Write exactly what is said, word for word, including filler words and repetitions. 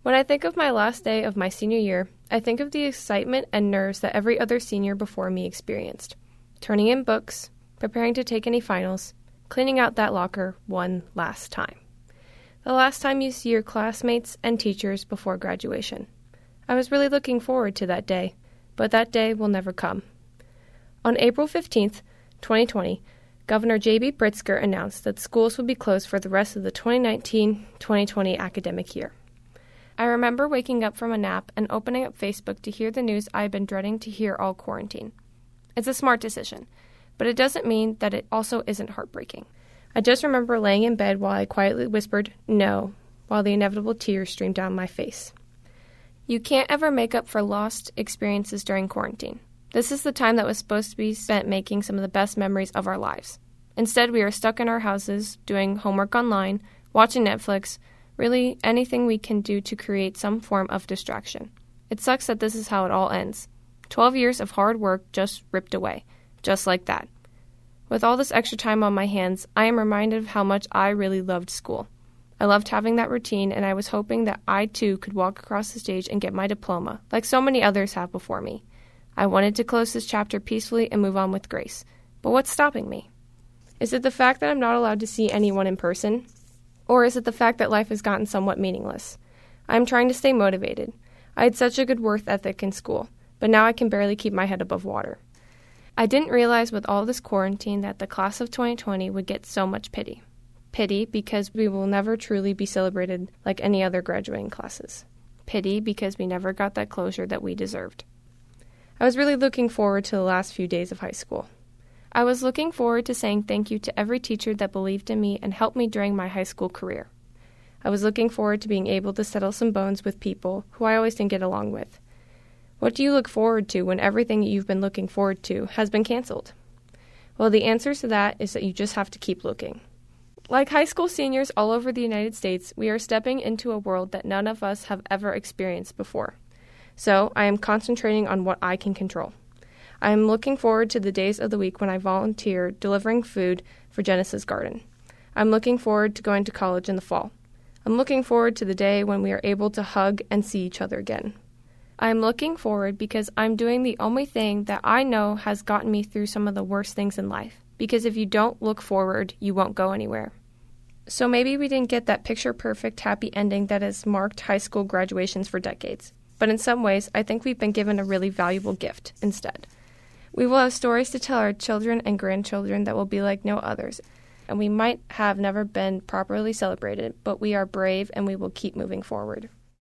When I think of my last day of my senior year, I think of the excitement and nerves that every other senior before me experienced. Turning in books, preparing to take any finals, cleaning out that locker one last time. The last time you see your classmates and teachers before graduation. I was really looking forward to that day, but that day will never come. On April fifteenth, twenty twenty, Governor J B Pritzker announced that schools would be closed for the rest of the twenty nineteen twenty twenty academic year. I remember waking up from a nap and opening up Facebook to hear the news I had been dreading to hear all quarantine. It's a smart decision, but it doesn't mean that it also isn't heartbreaking. I just remember laying in bed while I quietly whispered, "No," while the inevitable tears streamed down my face. You can't ever make up for lost experiences during quarantine. This is the time that was supposed to be spent making some of the best memories of our lives. Instead, we are stuck in our houses, doing homework online, watching Netflix, really anything we can do to create some form of distraction. It sucks that this is how it all ends. Twelve years of hard work just ripped away, just like that. With all this extra time on my hands, I am reminded of how much I really loved school. I loved having that routine, and I was hoping that I too could walk across the stage and get my diploma, like so many others have before me. I wanted to close this chapter peacefully and move on with grace. But what's stopping me? Is it the fact that I'm not allowed to see anyone in person? Or is it the fact that life has gotten somewhat meaningless? I am trying to stay motivated. I had such a good work ethic in school, but now I can barely keep my head above water. I didn't realize with all this quarantine that the class of twenty twenty would get so much pity. Pity because we will never truly be celebrated like any other graduating classes. Pity because we never got that closure that we deserved. I was really looking forward to the last few days of high school. I was looking forward to saying thank you to every teacher that believed in me and helped me during my high school career. I was looking forward to being able to settle some bones with people who I always didn't get along with. What do you look forward to when everything you've been looking forward to has been canceled? Well, the answer to that is that you just have to keep looking. Like high school seniors all over the United States, we are stepping into a world that none of us have ever experienced before. So I am concentrating on what I can control. I am looking forward to the days of the week when I volunteer delivering food for Genesis Garden. I'm looking forward to going to college in the fall. I'm looking forward to the day when we are able to hug and see each other again. I am looking forward because I'm doing the only thing that I know has gotten me through some of the worst things in life. Because if you don't look forward, you won't go anywhere. So maybe we didn't get that picture-perfect happy ending that has marked high school graduations for decades. But in some ways, I think we've been given a really valuable gift instead. We will have stories to tell our children and grandchildren that will be like no others. And we might have never been properly celebrated, but we are brave and we will keep moving forward.